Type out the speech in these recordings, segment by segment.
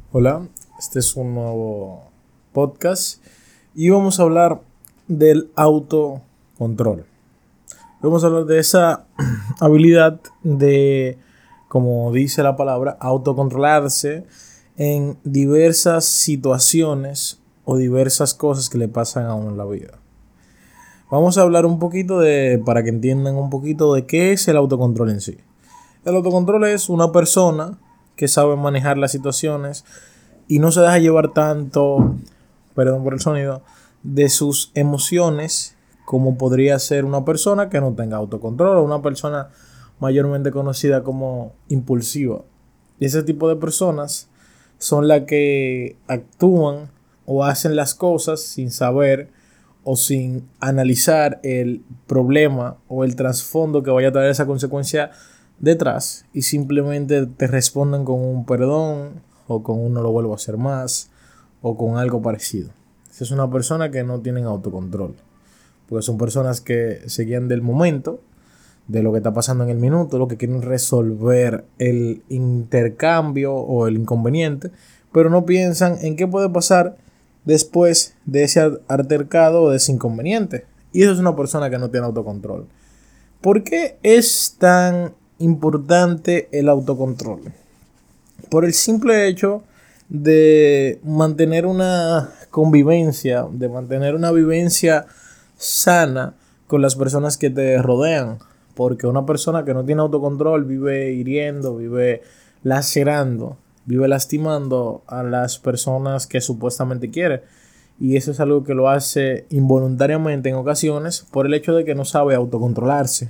Hola, este es un nuevo podcast y vamos a hablar del autocontrol. Vamos a hablar de esa habilidad de, como dice la palabra, autocontrolarse en diversas situaciones o diversas cosas que le pasan a uno en la vida. Vamos a hablar un poquito para que entiendan un poquito de qué es el autocontrol en sí. El autocontrol es una persona que sabe manejar las situaciones y no se deja llevar tanto, perdón por el sonido, de sus emociones como podría ser una persona que no tenga autocontrol o una persona mayormente conocida como impulsiva. Y ese tipo de personas son las que actúan o hacen las cosas sin saber o sin analizar el problema o el trasfondo que vaya a traer esa consecuencia detrás y simplemente te responden con un perdón o con un no lo vuelvo a hacer más o con algo parecido. Esa es una persona que no tienen autocontrol, porque son personas que se guían del momento, de lo que está pasando en el minuto, lo que quieren resolver el intercambio o el inconveniente, pero no piensan en qué puede pasar después de ese altercado o de ese inconveniente. Y eso es una persona que no tiene autocontrol. ¿Por qué es tan importante el autocontrol? Por el simple hecho de mantener una convivencia, de mantener una vivencia sana con las personas que te rodean. Porque una persona que no tiene autocontrol vive hiriendo, vive lacerando, vive lastimando a las personas que supuestamente quiere. Y eso es algo que lo hace involuntariamente en ocasiones por el hecho de que no sabe autocontrolarse.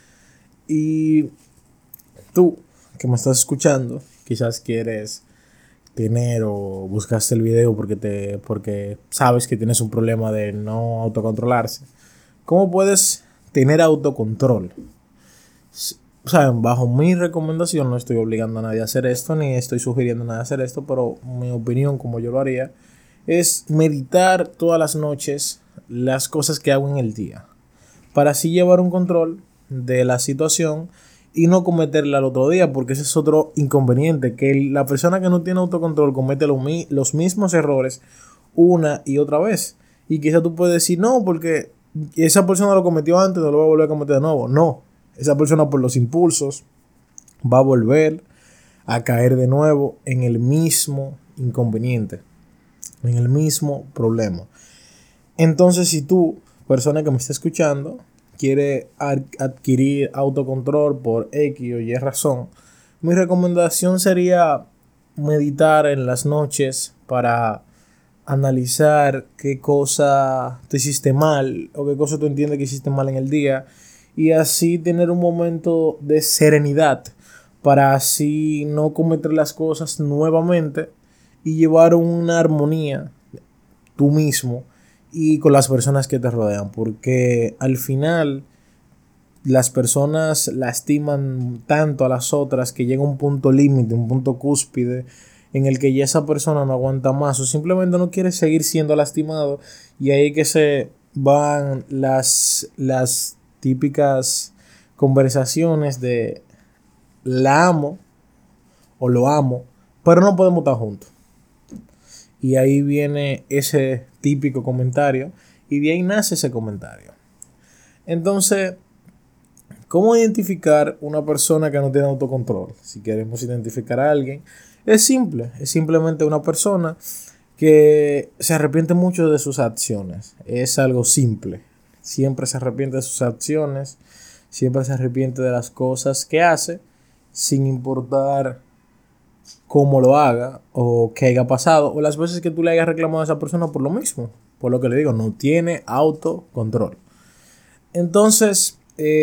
Y tú, que me estás escuchando, quizás quieres tener o buscaste el video porque sabes que tienes un problema de no autocontrolarse. ¿Cómo puedes tener autocontrol? O sea, bajo mi recomendación, no estoy obligando a nadie a hacer esto, ni estoy sugiriendo a nadie a hacer esto, pero mi opinión, como yo lo haría, es meditar todas las noches las cosas que hago en el día, para así llevar un control de la situación y no cometerla al otro día, porque ese es otro inconveniente, que la persona que no tiene autocontrol comete los mismos errores una y otra vez. Y quizá tú puedes decir, no, porque esa persona lo cometió antes, no lo va a volver a cometer de nuevo. No, esa persona por los impulsos va a volver a caer de nuevo en el mismo inconveniente, en el mismo problema. Entonces, si tú, persona que me está escuchando, quiere adquirir autocontrol por X o Y razón, mi recomendación sería meditar en las noches para analizar qué cosa te hiciste mal o qué cosa tú entiendes que hiciste mal en el día y así tener un momento de serenidad para así no cometer las cosas nuevamente y llevar una armonía tú mismo y con las personas que te rodean, porque al final las personas lastiman tanto a las otras que llega un punto límite, un punto cúspide en el que ya esa persona no aguanta más o simplemente no quiere seguir siendo lastimado y ahí que se van las típicas conversaciones de la amo o lo amo, pero no podemos estar juntos. Y ahí viene ese típico comentario y de ahí nace ese comentario. Entonces, ¿cómo identificar una persona que no tiene autocontrol? Si queremos identificar a alguien, es simple, es simplemente una persona que se arrepiente mucho de sus acciones. Es algo simple. Siempre se arrepiente de sus acciones, siempre se arrepiente de las cosas que hace, sin importar cómo lo haga o qué haya pasado o las veces que tú le hayas reclamado a esa persona por lo mismo. Por lo que le digo, no tiene autocontrol. Entonces,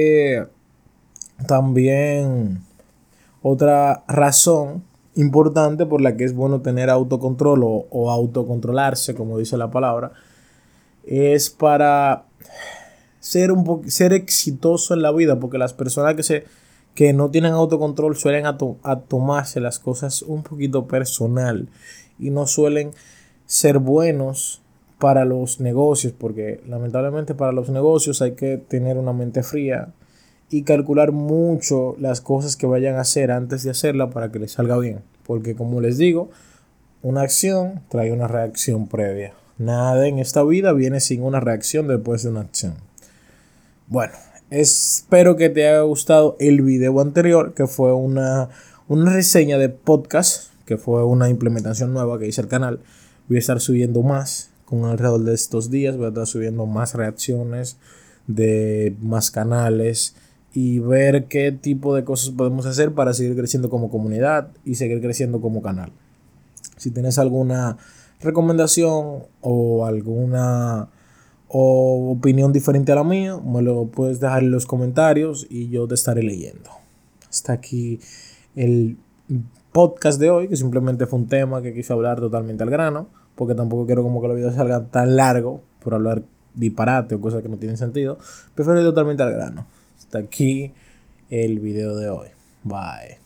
también otra razón importante por la que es bueno tener autocontrol o autocontrolarse, como dice la palabra, es para ser exitoso en la vida, porque las personas que no tienen autocontrol suelen a tomarse las cosas un poquito personal y no suelen ser buenos para los negocios, porque lamentablemente para los negocios hay que tener una mente fría y calcular mucho las cosas que vayan a hacer antes de hacerla para que les salga bien, porque como les digo, una acción trae una reacción previa. Nada en esta vida viene sin una reacción después de una acción. Bueno, espero que te haya gustado el video anterior, que fue una reseña de podcast, que fue una implementación nueva que hice al canal. Voy a estar subiendo más con alrededor de estos días. Voy a estar subiendo más reacciones de más canales y ver qué tipo de cosas podemos hacer para seguir creciendo como comunidad y seguir creciendo como canal. Si tienes alguna recomendación o alguna opinión diferente a la mía, me lo puedes dejar en los comentarios y yo te estaré leyendo. Hasta aquí el podcast de hoy, que simplemente fue un tema que quise hablar totalmente al grano, porque tampoco quiero como que los videos salgan tan largos por hablar disparate o cosas que no tienen sentido. Prefiero ir totalmente al grano. Hasta aquí el video de hoy. Bye.